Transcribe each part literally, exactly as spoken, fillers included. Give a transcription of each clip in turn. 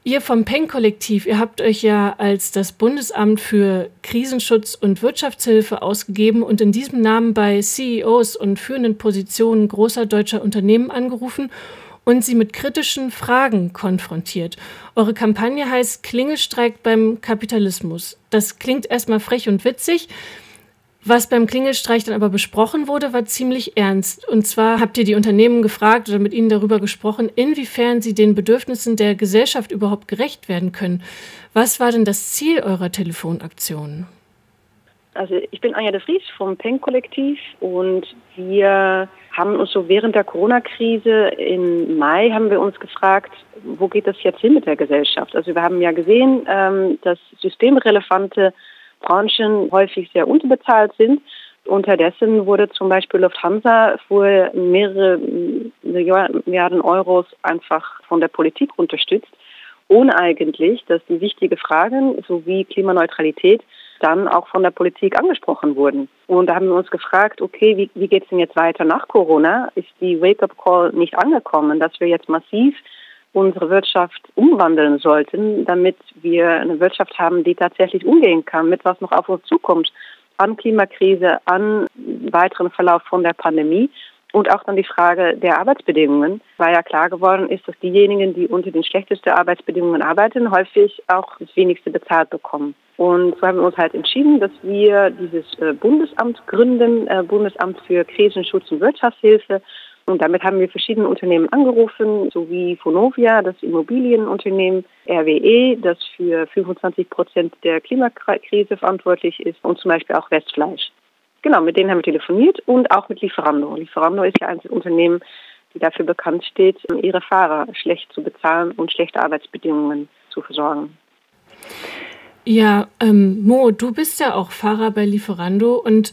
Ihr vom Peng-Kollektiv, ihr habt euch ja als das Bundesamt für Krisenschutz und Wirtschaftshilfe ausgegeben und in diesem Namen bei C E Os und führenden Positionen großer deutscher Unternehmen angerufen und sie mit kritischen Fragen konfrontiert. Eure Kampagne heißt Klingelstreik beim Kapitalismus. Das klingt erstmal frech und witzig. Was beim Klingelstreich dann aber besprochen wurde, war ziemlich ernst. Und zwar habt ihr die Unternehmen gefragt oder mit ihnen darüber gesprochen, inwiefern sie den Bedürfnissen der Gesellschaft überhaupt gerecht werden können. Was war denn das Ziel eurer Telefonaktion? Also ich bin Anja de Vries vom Peng-Kollektiv und wir haben uns so während der Corona-Krise im Mai haben wir uns gefragt, wo geht das jetzt hin mit der Gesellschaft? Also wir haben ja gesehen, dass systemrelevante Branchen häufig sehr unterbezahlt sind. Unterdessen wurde zum Beispiel Lufthansa für mehrere Milliarden Euros einfach von der Politik unterstützt, ohne eigentlich, dass die wichtigen Fragen sowie Klimaneutralität dann auch von der Politik angesprochen wurden. Und da haben wir uns gefragt, okay, wie, wie geht es denn jetzt weiter nach Corona? Ist die Wake-up-Call nicht angekommen, dass wir jetzt massiv unsere Wirtschaft umwandeln sollten, damit wir eine Wirtschaft haben, die tatsächlich umgehen kann mit was noch auf uns zukommt, an Klimakrise, an weiteren Verlauf von der Pandemie und auch dann die Frage der Arbeitsbedingungen, weil ja klar geworden ist, dass diejenigen, die unter den schlechtesten Arbeitsbedingungen arbeiten, häufig auch das wenigste bezahlt bekommen. Und so haben wir uns halt entschieden, dass wir dieses Bundesamt gründen, Bundesamt für Krisenschutz und Wirtschaftshilfe. Und damit haben wir verschiedene Unternehmen angerufen, sowie Vonovia, das Immobilienunternehmen, R W E, das für fünfundzwanzig Prozent der Klimakrise verantwortlich ist, und zum Beispiel auch Westfleisch. Genau, mit denen haben wir telefoniert und auch mit Lieferando. Lieferando ist ja ein Unternehmen, die dafür bekannt steht, ihre Fahrer schlecht zu bezahlen und schlechte Arbeitsbedingungen zu versorgen. Ja, ähm, Mo, du bist ja auch Fahrer bei Lieferando und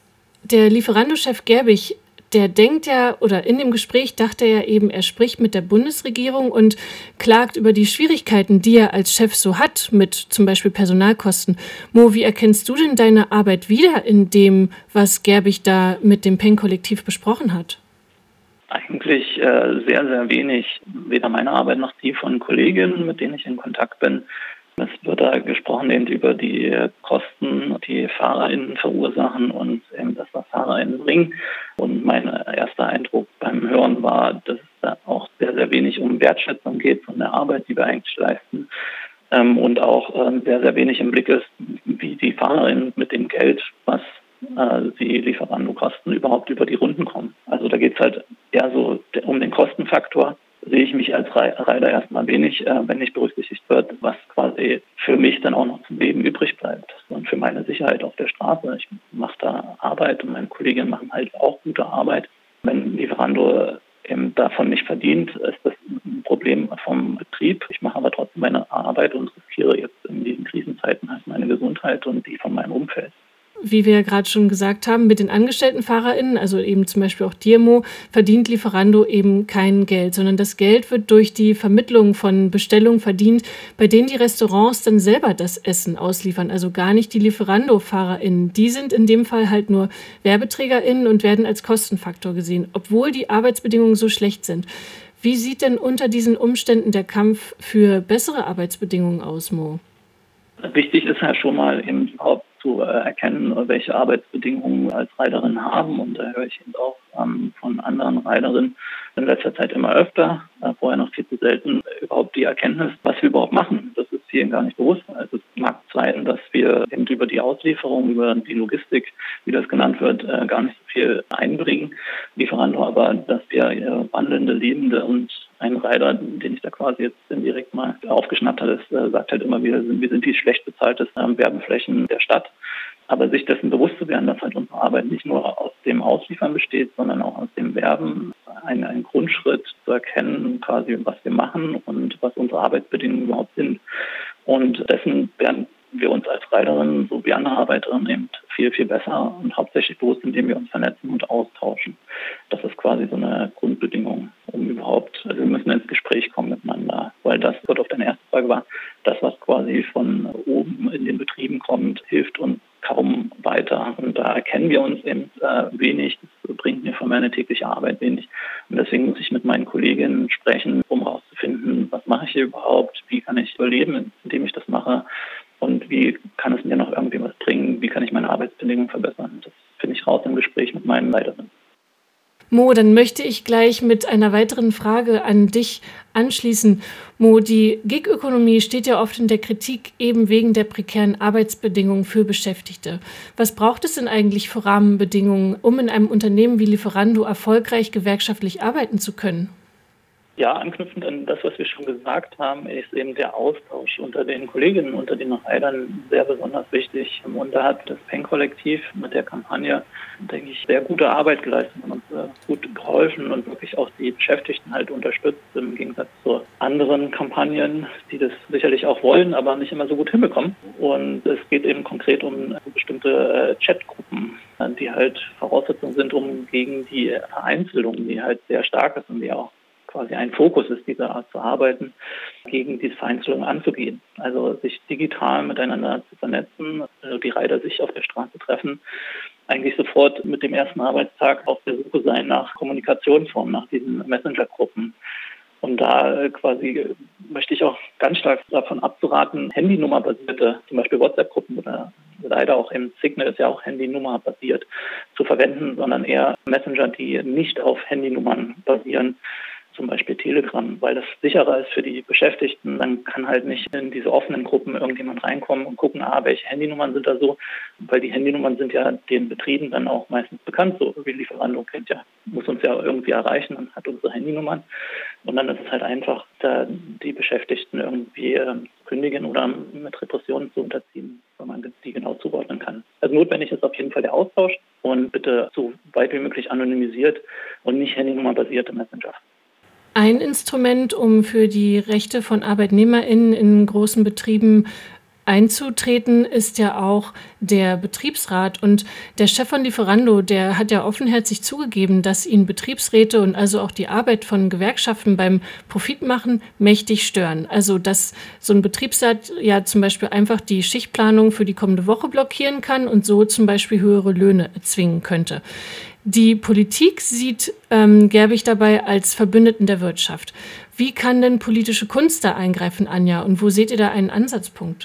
der Lieferando-Chef Gerbig, der denkt ja, oder in dem Gespräch dachte er ja eben, er spricht mit der Bundesregierung und klagt über die Schwierigkeiten, die er als Chef so hat, mit zum Beispiel Personalkosten. Mo, wie erkennst du denn deine Arbeit wieder in dem, was Gerbig da mit dem Peng-Kollektiv besprochen hat? Eigentlich äh, sehr, sehr wenig. Weder meine Arbeit noch die von Kolleginnen, mit denen ich in Kontakt bin. Es wird da gesprochen eben über die Kosten, die FahrerInnen verursachen und eben das, was FahrerInnen bringen. Und mein erster Eindruck beim Hören war, dass es da auch sehr, sehr wenig um Wertschätzung geht von der Arbeit, die wir eigentlich leisten. Ähm, und auch ähm, sehr, sehr wenig im Blick ist, wie die FahrerInnen mit dem Geld, was äh, die Lieferando-Kosten überhaupt über die Runden kommen. Also da geht es halt eher so um den Kostenfaktor. Sehe ich mich als Rider erstmal wenig, äh, wenn nicht berücksichtigt wird, was quasi für mich dann auch noch zum Leben übrig bleibt. Und für meine Sicherheit auf der Straße. Ich mache da Arbeit und meine Kolleginnen machen halt auch gute Arbeit. Wenn Lieferando eben davon nicht verdient, ist das ein Problem vom Betrieb. Ich mache aber trotzdem meine Arbeit und riskiere jetzt in diesen Krisenzeiten halt meine Gesundheit und die von meinem Umfeld. Wie wir ja gerade schon gesagt haben, mit den angestellten FahrerInnen, also eben zum Beispiel auch dir, Mo, verdient Lieferando eben kein Geld, sondern das Geld wird durch die Vermittlung von Bestellungen verdient, bei denen die Restaurants dann selber das Essen ausliefern, also gar nicht die Lieferando-FahrerInnen. Die sind in dem Fall halt nur WerbeträgerInnen und werden als Kostenfaktor gesehen, obwohl die Arbeitsbedingungen so schlecht sind. Wie sieht denn unter diesen Umständen der Kampf für bessere Arbeitsbedingungen aus, Mo? Wichtig ist ja schon mal eben überhaupt zu erkennen, welche Arbeitsbedingungen wir als Riderin haben. Und da höre ich eben auch ähm, von anderen Riderinnen in letzter Zeit immer öfter, äh, vorher noch viel zu selten, überhaupt die Erkenntnis, was wir überhaupt machen. Das ist vielen gar nicht bewusst. Also es mag sein, dass wir eben über die Auslieferung, über die Logistik, wie das genannt wird, äh, gar nicht so viel einbringen. Lieferando aber, dass wir äh, wandelnde, lebende und ein Rider, den ich da quasi jetzt direkt mal aufgeschnappt habe, das, äh, sagt halt immer, wir sind, wir sind die schlecht bezahltesten ähm, Werbeflächen der Stadt. Aber sich dessen bewusst zu werden, dass halt unsere Arbeit nicht nur aus dem Ausliefern besteht, sondern auch aus dem Werben, ein, ein Grundschritt zu erkennen, quasi was wir machen und was unsere Arbeitsbedingungen überhaupt sind. Und dessen werden wir uns als Riderinnen, so wie andere Arbeiterinnen, eben viel, viel besser und hauptsächlich bewusst, indem wir uns vernetzen und austauschen. Das ist quasi so eine Grundbedingung, um überhaupt, also wir müssen ins Gespräch kommen miteinander, weil das, was auf deine erste Frage war, das, was quasi von oben in den Betrieben kommt, hilft uns kaum weiter. Und da erkennen wir uns eben äh, wenig. Das bringt mir für meine tägliche Arbeit wenig. Und deswegen muss ich mit meinen Kolleginnen sprechen, um herauszufinden, was mache ich hier überhaupt, wie kann ich überleben, indem ich das mache und wie kann es mir noch irgendwie was bringen, wie kann ich meine Arbeitsbedingungen verbessern. Das finde ich raus im Gespräch mit meinen Leiterinnen. Mo, dann möchte ich gleich mit einer weiteren Frage an dich anschließen. Mo, die Gig-Ökonomie steht ja oft in der Kritik, eben wegen der prekären Arbeitsbedingungen für Beschäftigte. Was braucht es denn eigentlich für Rahmenbedingungen, um in einem Unternehmen wie Lieferando erfolgreich gewerkschaftlich arbeiten zu können? Ja, anknüpfend an das, was wir schon gesagt haben, ist eben der Austausch unter den Kolleginnen, unter den Reitern sehr besonders wichtig. Und da hat das PEN-Kollektiv mit der Kampagne, denke ich, sehr gute Arbeit geleistet und uns äh, gut geholfen und wirklich auch die Beschäftigten halt unterstützt, im Gegensatz zu anderen Kampagnen, die das sicherlich auch wollen, aber nicht immer so gut hinbekommen. Und es geht eben konkret um bestimmte äh, Chatgruppen, die halt Voraussetzungen sind, um gegen die Vereinzelung, die halt sehr stark ist und die auch quasi ein Fokus ist, diese Art zu arbeiten, gegen diese Vereinzelung anzugehen. Also sich digital miteinander zu vernetzen, also die Reiter sich auf der Straße treffen, eigentlich sofort mit dem ersten Arbeitstag auf der Suche sein nach Kommunikationsformen, nach diesen Messenger-Gruppen. Und da quasi möchte ich auch ganz stark davon abzuraten, Handynummer-basierte, zum Beispiel WhatsApp-Gruppen oder leider auch im Signal ist ja auch Handynummer-basiert zu verwenden, sondern eher Messenger, die nicht auf Handynummern basieren, zum Beispiel Telegram, weil das sicherer ist für die Beschäftigten. Dann kann halt nicht in diese offenen Gruppen irgendjemand reinkommen und gucken, ah, welche Handynummern sind da so, weil die Handynummern sind ja den Betrieben dann auch meistens bekannt, so wie Lieferando kennt ja, muss uns ja irgendwie erreichen und hat unsere Handynummern. Und dann ist es halt einfach, da die Beschäftigten irgendwie äh, kündigen oder mit Repressionen zu unterziehen, weil man die genau zuordnen kann. Also notwendig ist auf jeden Fall der Austausch und bitte so weit wie möglich anonymisiert und nicht Handynummer-basierte Messenger. Ein Instrument, um für die Rechte von ArbeitnehmerInnen in großen Betrieben einzutreten, ist ja auch der Betriebsrat. Und der Chef von Lieferando, der hat ja offenherzig zugegeben, dass ihn Betriebsräte und also auch die Arbeit von Gewerkschaften beim Profitmachen mächtig stören. Also dass so ein Betriebsrat ja zum Beispiel einfach die Schichtplanung für die kommende Woche blockieren kann und so zum Beispiel höhere Löhne erzwingen könnte. Die Politik sieht ähm, Gerbig dabei als Verbündeten der Wirtschaft. Wie kann denn politische Kunst da eingreifen, Anja? Und wo seht ihr da einen Ansatzpunkt?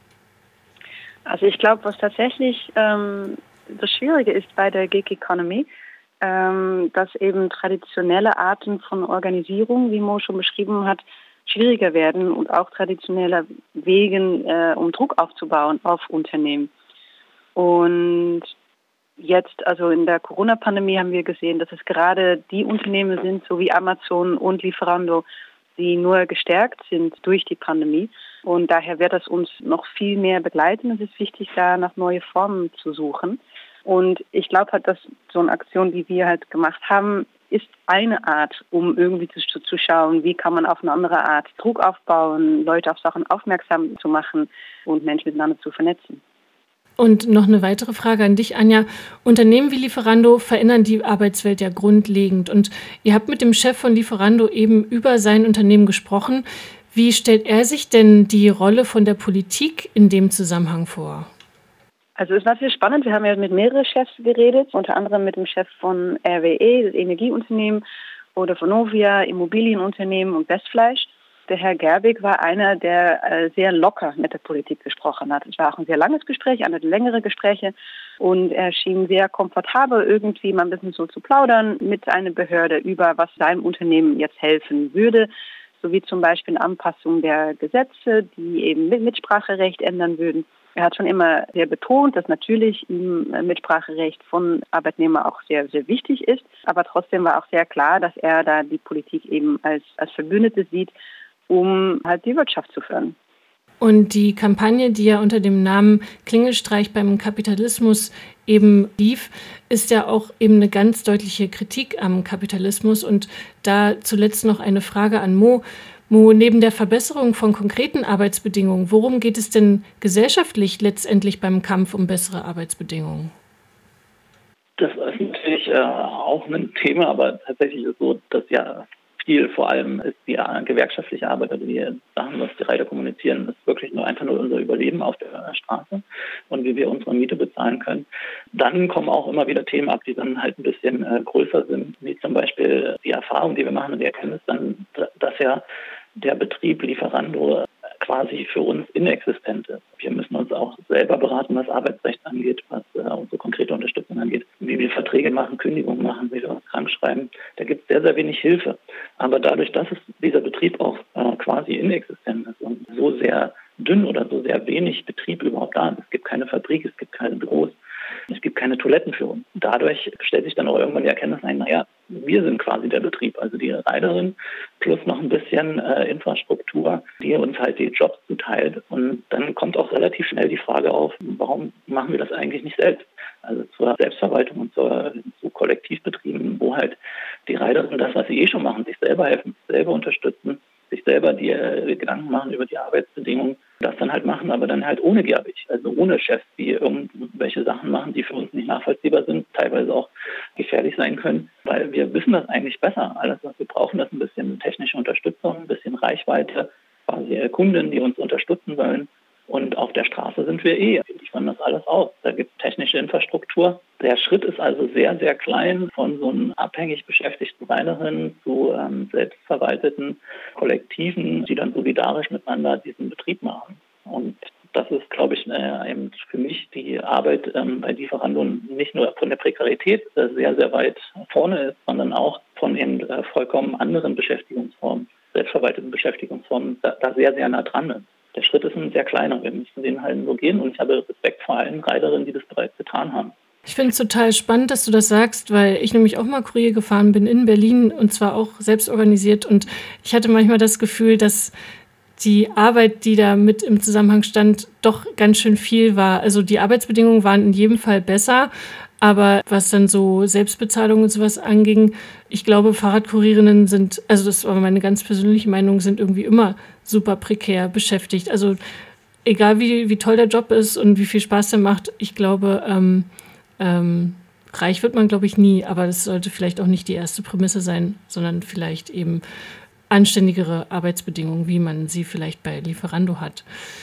Also ich glaube, was tatsächlich ähm, das Schwierige ist bei der Gig Economy, ähm, dass eben traditionelle Arten von Organisierung, wie Mo schon beschrieben hat, schwieriger werden und auch traditionelle Wegen, äh, um Druck aufzubauen auf Unternehmen. Und jetzt, also in der Corona-Pandemie haben wir gesehen, dass es gerade die Unternehmen sind, so wie Amazon und Lieferando, die nur gestärkt sind durch die Pandemie. Und daher wird es uns noch viel mehr begleiten. Es ist wichtig, da nach neue Formen zu suchen. Und ich glaube halt, dass so eine Aktion, die wir halt gemacht haben, ist eine Art, um irgendwie zu, zu schauen, wie kann man auf eine andere Art Druck aufbauen, Leute auf Sachen aufmerksam zu machen und Menschen miteinander zu vernetzen. Und noch eine weitere Frage an dich, Anja. Unternehmen wie Lieferando verändern die Arbeitswelt ja grundlegend. Und ihr habt mit dem Chef von Lieferando eben über sein Unternehmen gesprochen. Wie stellt er sich denn die Rolle von der Politik in dem Zusammenhang vor? Also es ist natürlich spannend. Wir haben ja mit mehreren Chefs geredet, unter anderem mit dem Chef von R W E, das Energieunternehmen, oder von Vonovia, Immobilienunternehmen und Westfleisch. Der Herr Gerbig war einer, der äh, sehr locker mit der Politik gesprochen hat. Es war auch ein sehr langes Gespräch, eine längere Gespräche. Und er schien sehr komfortabel, irgendwie mal ein bisschen so zu plaudern mit einer Behörde über, was seinem Unternehmen jetzt helfen würde. Sowie zum Beispiel eine Anpassung der Gesetze, die eben Mitspracherecht ändern würden. Er hat schon immer sehr betont, dass natürlich ihm Mitspracherecht von Arbeitnehmern auch sehr, sehr wichtig ist. Aber trotzdem war auch sehr klar, dass er da die Politik eben als, als Verbündete sieht, um halt die Wirtschaft zu fördern. Und die Kampagne, die ja unter dem Namen Klingelstreich beim Kapitalismus eben lief, ist ja auch eben eine ganz deutliche Kritik am Kapitalismus. Und da zuletzt noch eine Frage an Mo. Mo, neben der Verbesserung von konkreten Arbeitsbedingungen, worum geht es denn gesellschaftlich letztendlich beim Kampf um bessere Arbeitsbedingungen? Das ist natürlich äh, auch ein Thema, aber tatsächlich ist so, dass ja viel. Vor allem ist die äh, gewerkschaftliche Arbeit, also die Sachen, was die Reiter kommunizieren, ist wirklich nur einfach nur unser Überleben auf der Straße und wie wir unsere Miete bezahlen können. Dann kommen auch immer wieder Themen ab, die dann halt ein bisschen äh, größer sind, wie zum Beispiel die Erfahrung, die wir machen und die Erkenntnis dann, dass ja der Betrieb Lieferando quasi für uns inexistent ist. Wir müssen uns auch selber beraten, was Arbeitsrecht angeht, was äh, unsere konkrete Unterstützung angeht, wie wir Verträge machen, Kündigungen machen, wie wir uns krank schreiben. Da gibt es sehr, sehr wenig Hilfe. Aber dadurch, dass es dieser Betrieb auch äh, quasi inexistent ist und so sehr dünn oder so sehr wenig Betrieb überhaupt da ist, es gibt keine Fabrik, es gibt keine Büros, es gibt keine Toiletten für uns. Dadurch stellt sich dann auch irgendwann die Erkenntnis ein, naja, wir sind quasi der Betrieb, also die Reiterin plus noch ein bisschen äh, Infrastruktur, die uns halt die Jobs zuteilt. Und dann kommt auch relativ schnell die Frage auf, warum machen wir das eigentlich nicht selbst? Also zur Selbstverwaltung und zur, zu Kollektivbetrieben, wo halt die Reiterinnen das, was sie eh schon machen, sich selber helfen, sich selber unterstützen, sich selber die äh, Gedanken machen über die Arbeitsbedingungen, das dann halt machen, aber dann halt ohne G A B I, also ohne Chefs, die irgendwelche Sachen machen, die für uns nicht nachvollziehbar sind, teilweise auch gefährlich sein können, weil wir wissen das eigentlich besser. Alles, was wir brauchen, ist ein bisschen technische Unterstützung, ein bisschen Reichweite, quasi Kunden, die uns unterstützen wollen. Und auf der Straße sind wir eh. Wir liefern das alles aus. Da gibt es technische Infrastruktur. Der Schritt ist also sehr, sehr klein von so einem abhängig beschäftigten Reinerinnen zu ähm, selbstverwalteten Kollektiven, die dann solidarisch miteinander diesen Betrieb machen. Und das ist, glaube ich, äh, eben für mich die Arbeit ähm, bei Lieferando nicht nur von der Prekarität äh, sehr, sehr weit vorne ist, sondern auch von den äh, vollkommen anderen Beschäftigungsformen, selbstverwalteten Beschäftigungsformen, da, da sehr, sehr nah dran ist. Der Schritt ist ein sehr kleiner. Wir müssen den halt so gehen und ich habe Respekt vor allen Reiterinnen, die das bereits getan haben. Ich finde es total spannend, dass du das sagst, weil ich nämlich auch mal Kurier gefahren bin in Berlin und zwar auch selbst organisiert und ich hatte manchmal das Gefühl, dass die Arbeit, die da mit im Zusammenhang stand, doch ganz schön viel war. Also die Arbeitsbedingungen waren in jedem Fall besser, aber was dann so Selbstbezahlung und sowas anging, ich glaube, Fahrradkurierinnen sind, also das war meine ganz persönliche Meinung, sind irgendwie immer super prekär beschäftigt. Also egal wie, wie toll der Job ist und wie viel Spaß der macht, ich glaube, ähm, ähm, reich wird man, glaube ich, nie, aber das sollte vielleicht auch nicht die erste Prämisse sein, sondern vielleicht eben anständigere Arbeitsbedingungen, wie man sie vielleicht bei Lieferando hat.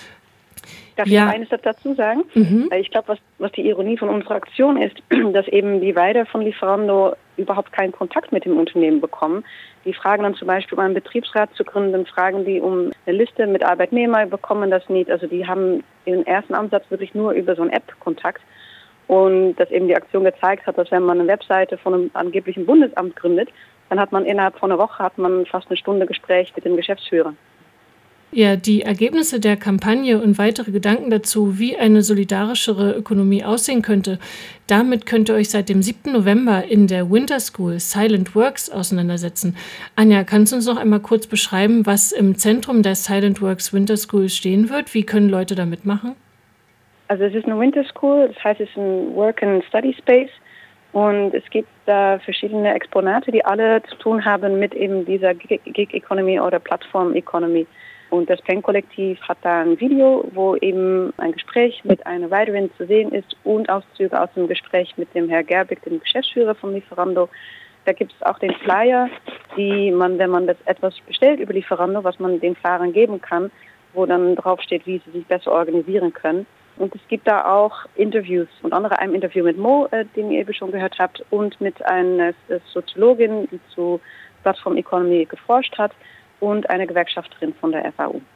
Darf ja. ich noch eines dazu sagen? Mhm. Ich glaube, was, was die Ironie von unserer Aktion ist, dass eben die Rider von Lieferando überhaupt keinen Kontakt mit dem Unternehmen bekommen. Die fragen dann zum Beispiel, um einen Betriebsrat zu gründen, fragen die um eine Liste mit Arbeitnehmern, bekommen das nicht. Also die haben den ersten Ansatz wirklich nur über so eine App Kontakt. Und dass eben die Aktion gezeigt hat, dass wenn man eine Webseite von einem angeblichen Bundesamt gründet, dann hat man innerhalb von einer Woche hat man fast eine Stunde Gespräch mit dem Geschäftsführer. Ja, die Ergebnisse der Kampagne und weitere Gedanken dazu, wie eine solidarischere Ökonomie aussehen könnte, damit könnt ihr euch seit dem siebten November in der Winter School Silent Works auseinandersetzen. Anja, kannst du uns noch einmal kurz beschreiben, was im Zentrum der Silent Works Winter School stehen wird? Wie können Leute da mitmachen? Also es ist eine Winter School, das heißt, es ist ein Work and Study Space. Und es gibt da verschiedene Exponate, die alle zu tun haben mit eben dieser Gig-Economy oder Plattform-Economy. Und das Pen-Kollektiv hat da ein Video, wo eben ein Gespräch mit einer Riderin zu sehen ist und Auszüge aus dem Gespräch mit dem Herrn Gerbig, dem Geschäftsführer von Lieferando. Da gibt es auch den Flyer, die man, wenn man das etwas bestellt über Lieferando, was man den Fahrern geben kann, wo dann draufsteht, wie sie sich besser organisieren können. Und es gibt da auch Interviews, unter anderem ein Interview mit Mo, äh, den ihr eben schon gehört habt, und mit einer Soziologin, die zu Plattform Economy geforscht hat, und eine Gewerkschafterin von der F A U.